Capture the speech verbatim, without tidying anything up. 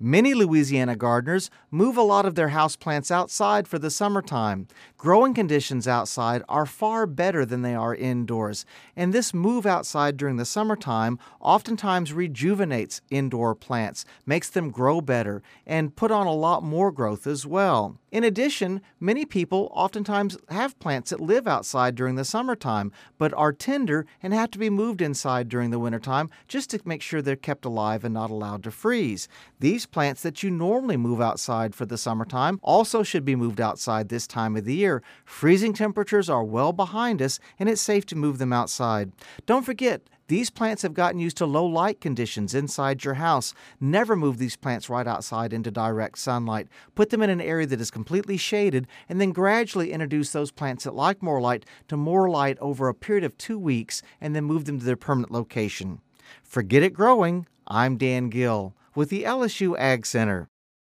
Many Louisiana gardeners move a lot of their houseplants outside for the summertime. Growing conditions outside are far better than they are indoors, and this move outside during the summertime oftentimes rejuvenates indoor plants, makes them grow better, and put on a lot more growth as well. In addition, many people oftentimes have plants that live outside during the summertime, but are tender and have to be moved inside during the wintertime just to make sure they're kept alive and not allowed to freeze. These plants that you normally move outside for the summertime also should be moved outside this time of the year. Freezing temperatures are well behind us, and it's safe to move them outside. Don't forget, these plants have gotten used to low light conditions inside your house. Never move these plants right outside into direct sunlight. Put them in an area that is completely shaded, and then gradually introduce those plants that like more light to more light over a period of two weeks, and then move them to their permanent location. For Get It Growing, I'm Dan Gill with the L S U Ag Center.